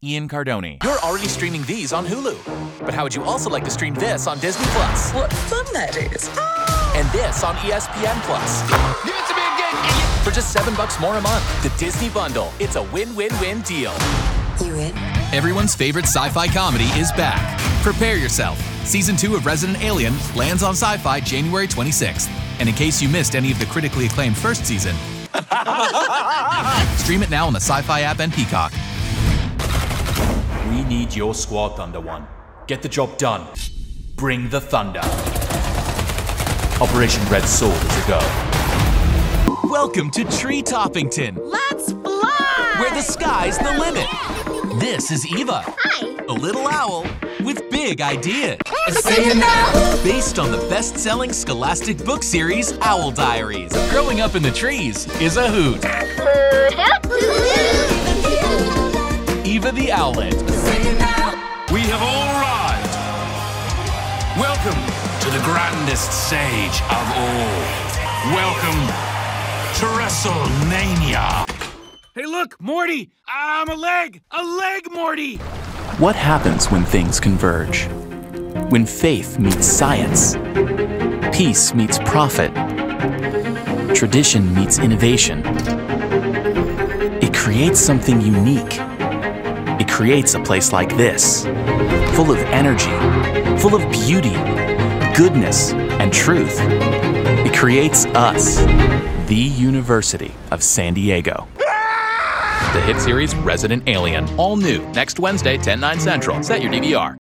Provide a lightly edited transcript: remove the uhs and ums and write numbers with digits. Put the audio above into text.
Ian Cardone. You're already streaming these on Hulu. But how would you also like to stream this on Disney+? What fun that is. And this on ESPN+. Give it to me again. For just $7 more a month, the Disney Bundle. It's a win-win-win deal. You in? Everyone's favorite sci-fi comedy is back. Prepare yourself. Season 2 of Resident Alien lands on Sci-Fi January 26th. And in case you missed any of the critically acclaimed first season, stream it now on the Sci-Fi app and Peacock. We need your squad, Thunder One. Get the job done. Bring the thunder. Operation Red Sword is a go. Welcome to Tree Toppington, Let's fly! where the sky's the limit. This is Eva, Hi! a little owl with big ideas. Say it now! Based on the best-selling scholastic book series, Owl Diaries. Growing up in the trees is a hoot. Eva the Owlet. We have all arrived. Welcome to the grandest stage of all. Welcome to WrestleMania. Hey, look, Morty! I'm a leg! A leg, Morty! What happens when things converge? When faith meets science, peace meets profit, tradition meets innovation. It creates something unique. It creates a place like this, full of energy, full of beauty, goodness, and truth. It creates us, the University of San Diego. The hit series Resident Alien. All new next Wednesday, 10/9 Central. Set your DVR.